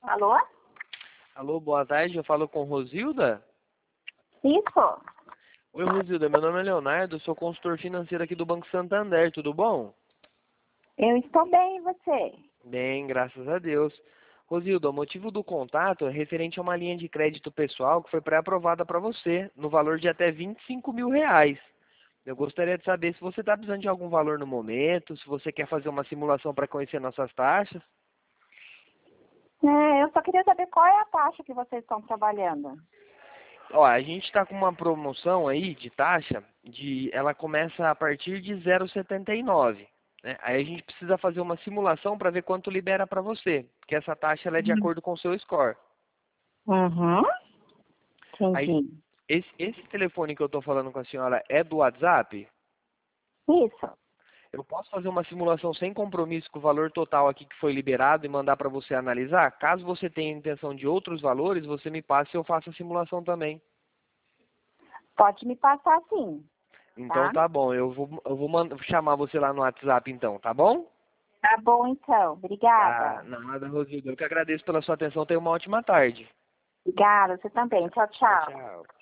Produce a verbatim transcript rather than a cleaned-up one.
Alô? Alô, boa tarde, eu falo com Rosilda? Isso. Oi, Rosilda, meu nome é Leonardo, sou consultor financeiro aqui do Banco Santander, tudo bom? Eu estou bem, e você? Bem, graças a Deus. Rosilda, o motivo do contato é referente a uma linha de crédito pessoal que foi pré-aprovada para você, no valor de até vinte e cinco mil reais. Eu gostaria de saber se você está precisando de algum valor no momento, se você quer fazer uma simulação para conhecer nossas taxas. É, eu só queria saber qual é a taxa que vocês estão trabalhando. Ó, a gente está com uma promoção aí de taxa, de, ela começa a partir de zero vírgula setenta e nove. Né? Aí a gente precisa fazer uma simulação para ver quanto libera para você, porque essa taxa ela é de acordo com o seu score. Uhum. Aí, Entendi. esse, esse telefone que eu estou falando com a senhora é do WhatsApp? Isso. Eu posso fazer uma simulação sem compromisso com o valor total aqui que foi liberado e mandar para você analisar? Caso você tenha intenção de outros valores, você me passe e eu faço a simulação também. Pode me passar sim, Então tá? tá bom, eu vou, eu vou mand- chamar você lá no WhatsApp então, tá bom? Tá bom, então. Tá, Obrigada. nada, Rodrigo. Eu que agradeço pela sua atenção. Tenha uma ótima tarde. Obrigada, você também. Tchau, Tchau, tchau. tchau.